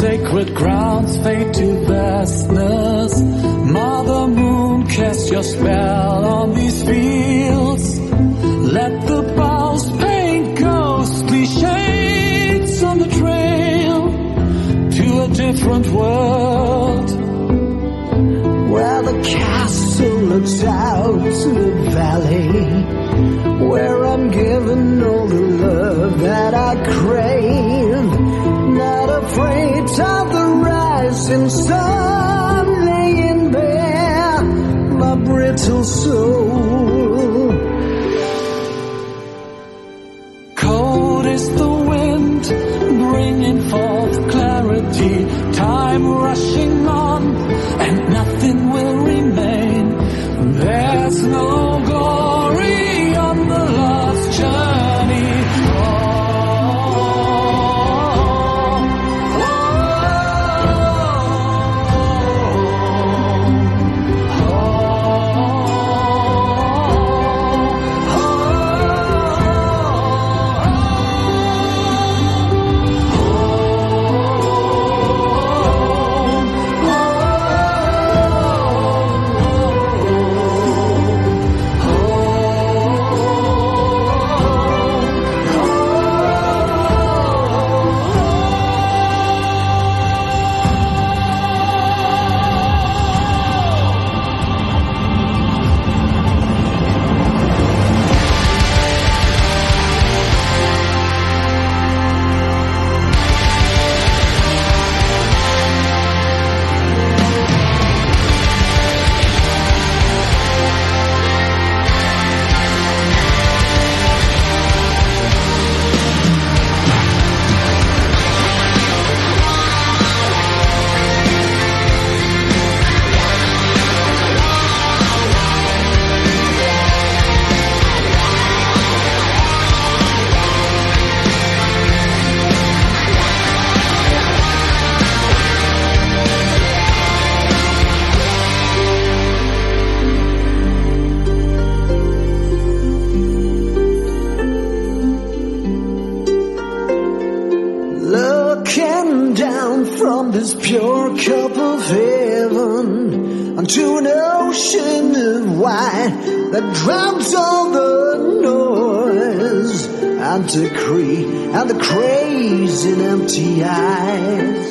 sacred grounds fade to vastness. Mother Moon, cast your spell on these fields. Let the boughs paint ghostly shades on the trail to a different world, where the castle looks out to the valley, where I'm given all the love that I crave. Not afraid of the rising sun, laying bare my brittle soul. Cold is the wind, bringing forth clarity. Time rushing on, and nothing will remain. There's no glory on the lost journey. This pure cup of heaven unto an ocean of wine that drowns all the noise and decree and the crazy and empty eyes.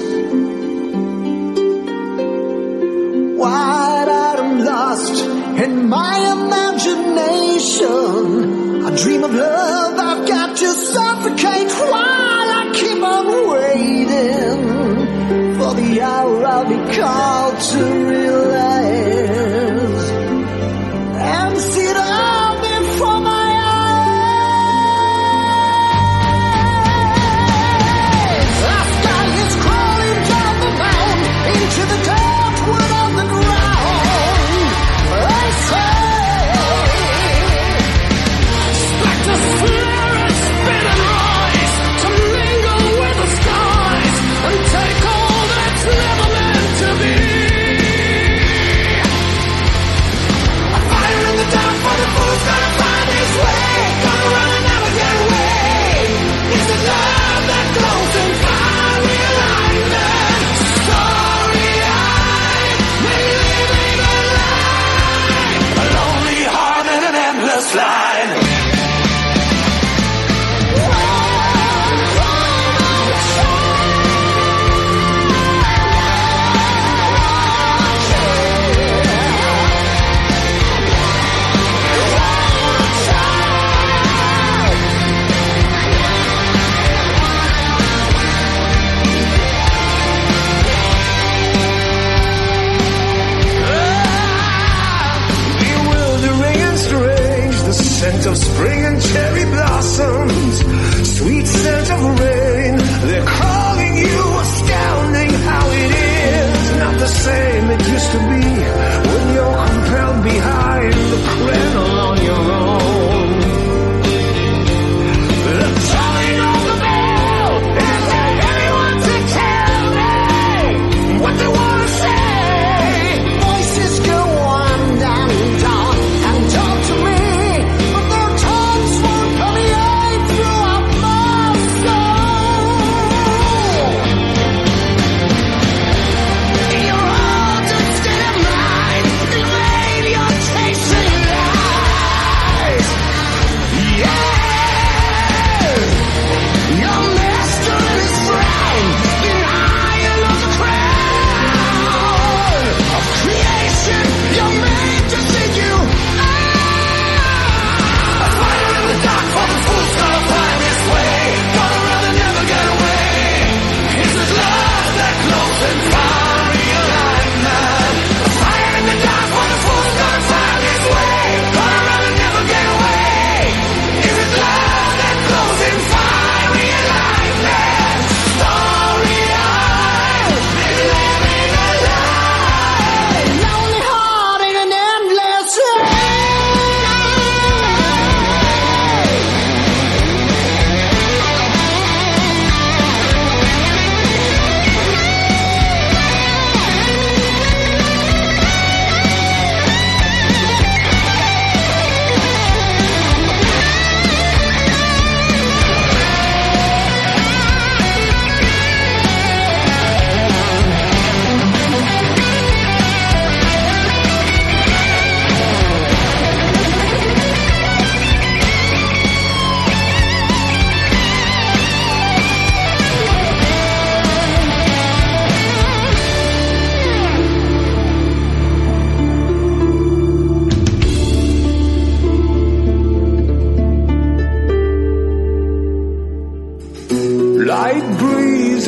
Wide-eyed and lost in my imagination, I dream of love I've got to suffocate while I keep on waiting for the hour I'll be called to realize and see it all before my eyes. Our sky is crawling down the mound into the dark wood of the ground. I say, specters flare and spin and rise to mingle with the skies and take all that's never meant to be. A fire in the dark, for the fool's gonna find his way, gonna run and never get away. Is it love that glows in fiery alignment? Story-eyed, may living a lie, a lonely heart and an endless line. Bewildering and strange, the scent of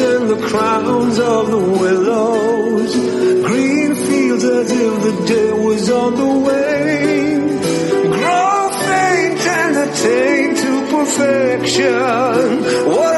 and the crowns of the willows, green fields as if the day was on the wane, grow faint and attain to perfection.